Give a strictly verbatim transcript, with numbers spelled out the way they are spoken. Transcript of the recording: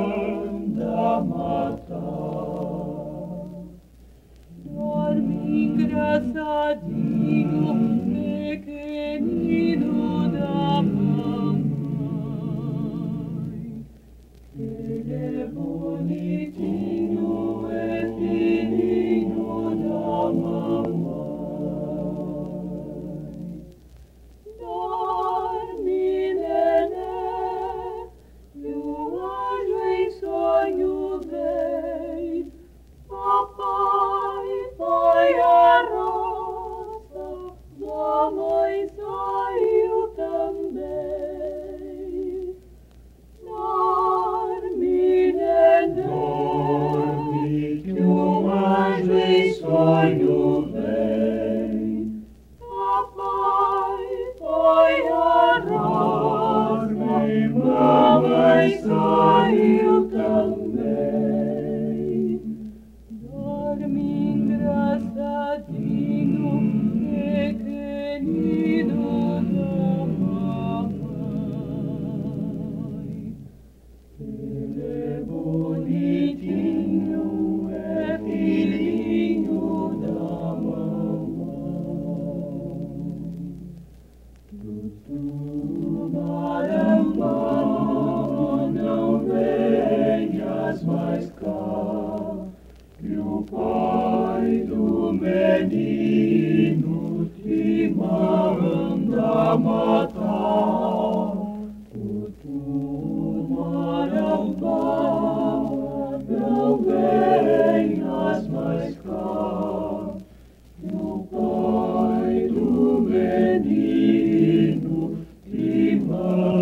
anda matar. Dorme engraçadinho, pequenino da mamãe. Ele é bonitinho, é filhinho da mamãe. Dorme, neném, e o anjo em sonho vem. Papai foi à roça, mamãe saiu também. Dorme, neném, dorme, que o anjo em sonho vem. Papai foi à roça, mamãe saiu também. Dorme engraçadinho, pequenino da mamãe. Ele é bonitinho, é filhinho da mamãe. Tutu, marambá, não venhas mais cá, que o pai do menino te manda matar. Tutu, marambá, não venhas mais cá, que o pai do menino te manda